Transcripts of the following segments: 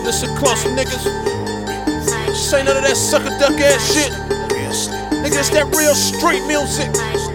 Listen close, niggas. This ain't none of that sucker duck ass shit. Nigga, it's that real street music.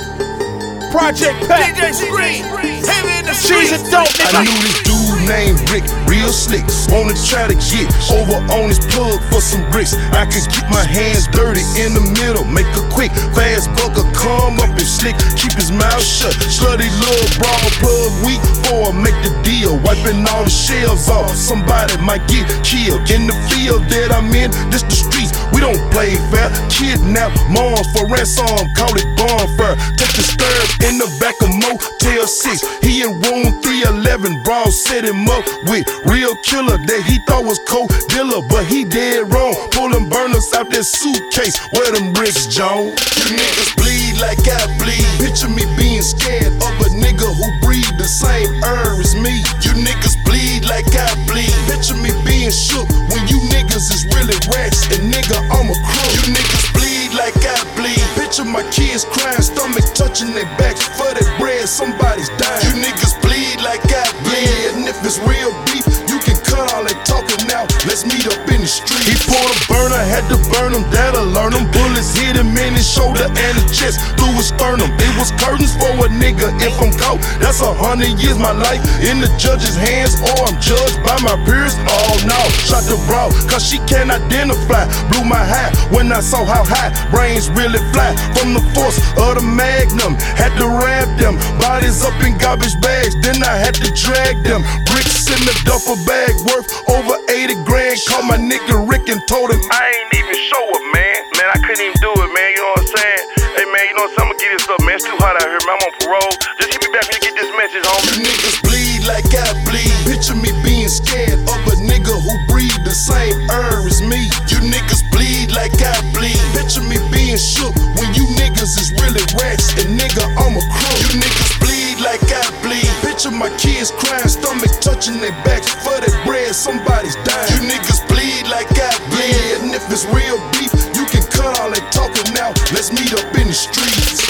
Project Pat. DJ Scream, heavy in the She's a streets. dope nigga. I knew this dude named Rick, real slick. Wanna try to get over on his plug for some bricks. I could get my hands dirty in the middle, make a quick, fast bucker come up and slick, keep his mouth shut. Slutty little broad plug weak for make the deal, wiping all the shells off. Somebody might get killed in the field that I'm in. This the streets, we don't play fair. Kidnap moms for ransom, call it bonfire. Take the stirrup in the back of Motel 6. He in room 311, bro set him up with real killer that he thought was cold dealer, but he dead wrong. Pulling burners out that suitcase, where them bricks, Jones? You niggas bleed like I bleed. Picture me being scared of a nigga who breathe the same air as me. You niggas bleed like I bleed. Picture me being shook when you niggas is really rats, and nigga, I'm a crook. You niggas bleed like I bleed. Picture my kids crying, stomach touching their backs for that bread, somebody's dying. You niggas bleed like I bleed, and if it's real beef, you can cut all that talking out. Let's meet up in the street. He pulled a burner, had to burn him, that'll learn him. Bullets hit him in his shoulder and his chest, through his sternum. It was curtains for a nigga if I'm caught. That's 100 years my life in the judge's hands, or I'm judged by my peers. Oh no, shot the bra, cause she can't identify. Blew my high when I saw how high brains really fly. From the force of the magnum, had to wrap them bodies up in garbage bags, then I had to drag them. Bricks in the duffel bag worth over 80 grand. Called my nigga Rick and told him I ain't even show up, man. Man, I couldn't even do it, man. You know what I'm saying? Hey, man, you know what I'm saying? I'ma get this up, man. It's too hot out here, man. I'm on parole. Just hit me back when you get this message, homie. you niggas bleed like I bleed. Picture me being scared of a nigga who breathe the same air as me. You niggas bleed like I bleed. Picture me being shook when you niggas is really rats, and nigga, I'm a crook. You niggas bleed like I bleed. Picture my kids crying, stomach touching their backs for that bread, somebody's dying. You niggas bleed like I bleed, and if it's real beef, you can cut all that talking out. Let's meet up in the streets.